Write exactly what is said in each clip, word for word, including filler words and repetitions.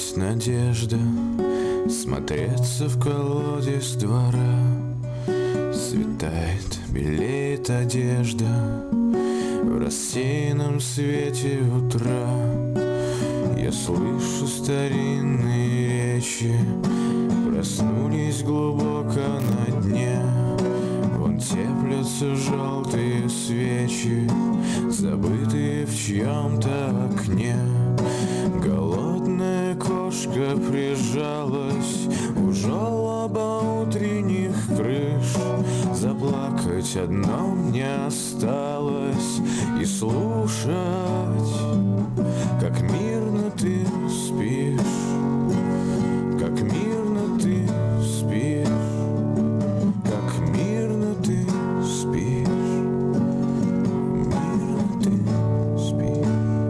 Есть надежда смотреться в колодец двора. Светает, белеет одежда в рассеянном свете утра. Я слышу старинные речи, проснулись глубоко на дне. Вон теплятся желтые свечи, забытые в чьем-то окне. Голодная кошка прижалась у желоба утренних крыш. Заплакать одно мне осталось и слушать, как мирно ты спишь, как мирно ты спишь, как мирно ты спишь, мирно ты спишь.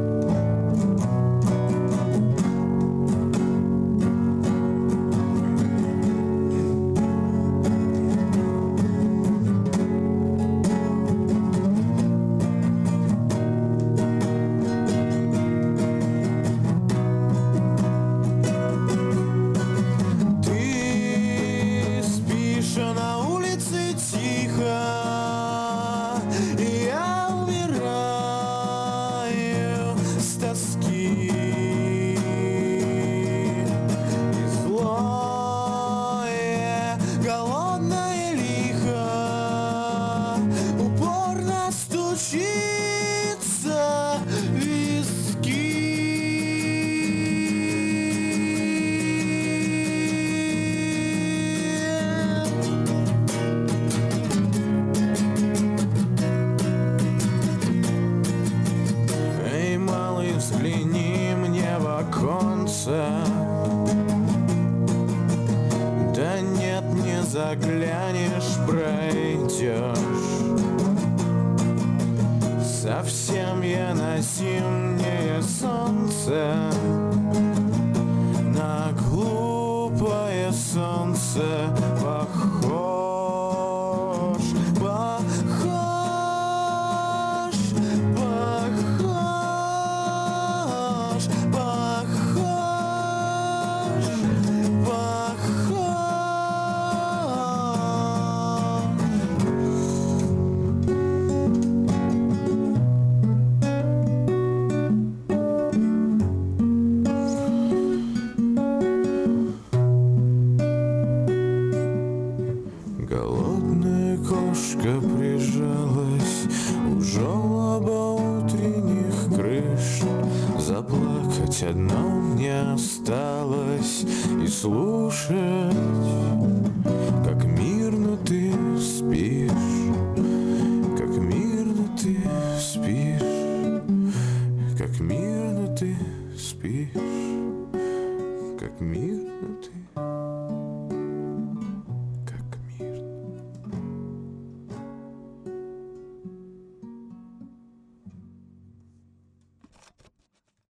Взгляни мне в оконце. Да нет, не заглянешь, пройдешь. Совсем я на зимнее солнце, на глупое солнце похож, похож, похож. Голодная кошка прижалась у желоба утренних крыш. Заплакать одно мне осталось и слушать, как мирно ты спишь, как мирно ты спишь, как мирно ты спишь, как мирно ты